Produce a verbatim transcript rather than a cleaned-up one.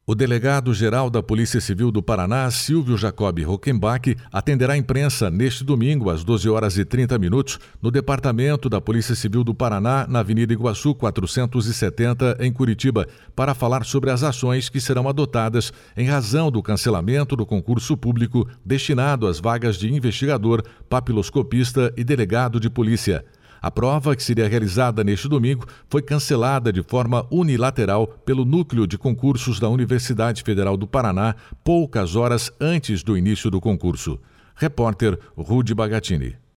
O delegado-geral da Polícia Civil do Paraná, Silvio Jacob Rockenbach, atenderá a imprensa neste domingo, às doze horas e trinta minutos, no Departamento da Polícia Civil do Paraná, na Avenida Iguaçu quatrocentos e setenta, em Curitiba, para falar sobre as ações que serão adotadas em razão do cancelamento do concurso público destinado às vagas de investigador, papiloscopista e delegado de polícia. A prova, que seria realizada neste domingo, foi cancelada de forma unilateral pelo Núcleo de Concursos da Universidade Federal do Paraná, poucas horas antes do início do concurso. Repórter Rudy Bagatini.